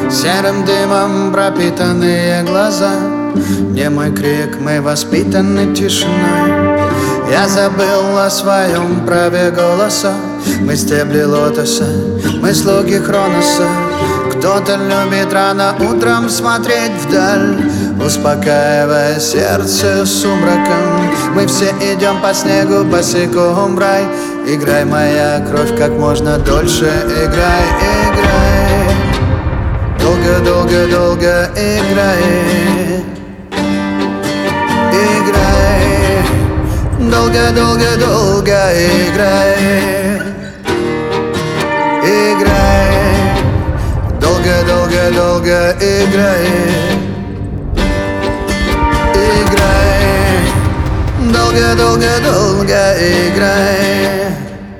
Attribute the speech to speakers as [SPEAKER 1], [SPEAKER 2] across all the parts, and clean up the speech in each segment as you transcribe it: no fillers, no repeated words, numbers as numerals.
[SPEAKER 1] Серым дымом пропитанные глаза, немой крик, мы воспитаны тишиной. Я забыл о своем праве голоса. Мы стебли лотоса, мы слуги Хроноса. Кто-то любит рано утром смотреть вдаль, успокаивая сердце сумраком. Мы все идем по снегу босиком в рай. Играй, моя кровь, как можно дольше. Играй, играй, долго-долго-долго играй. Играй, долго-долго-долго играй. Играй, долго-долго-долго играй. Играй, долго-долго-долго играй.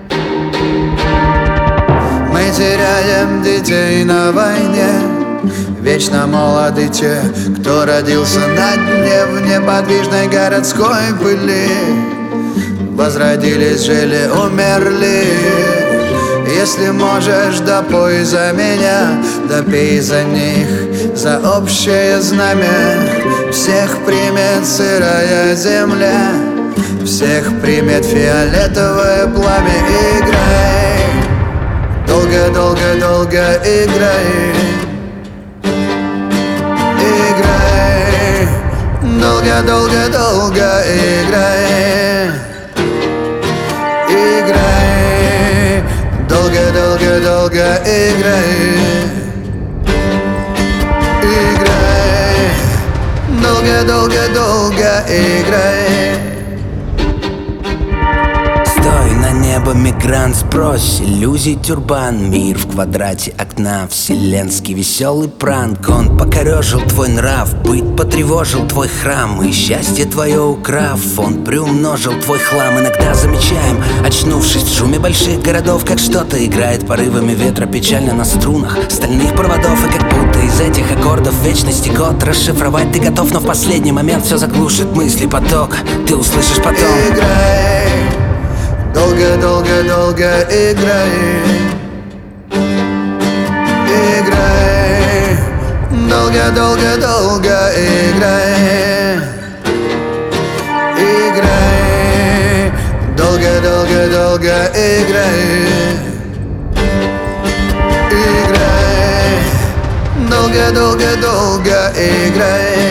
[SPEAKER 1] Мы теряем детей на войне, вечно молоды те, кто родился на дне в неподвижной городской пыли. Возродились, жили, умерли. Если можешь, допой за меня, допей за них, за общее знамя. Всех примет сырая земля, всех примет фиолетовое пламя. Играй, долго-долго-долго играй. Играй, долго-долго-долго играй. Играй, долго-долго-долго играй. Играй, долго-долго-долго играй.
[SPEAKER 2] Стой, на небо мигрант, сбрось иллюзий тюрбан. Мир в квадрате окна, вселенский веселый пранк. Он покорежил твой нрав, быт потревожил твой храм. И счастье твое украв, он приумножил твой хлам. Иногда замечаем, очнувшись в шуме больших городов, как что-то играет порывами ветра печально на струнах стальных проводов. И как будто из этих аккордов вечности код расшифровать ты готов, но в последний момент все заглушит мысли поток. Ты услышишь потом.
[SPEAKER 1] Играй, долго-долго-долго играй. Играй, долго-долго-долго играй. Играй, долго-долго-долго играй. Играй, долго-долго-долго играй.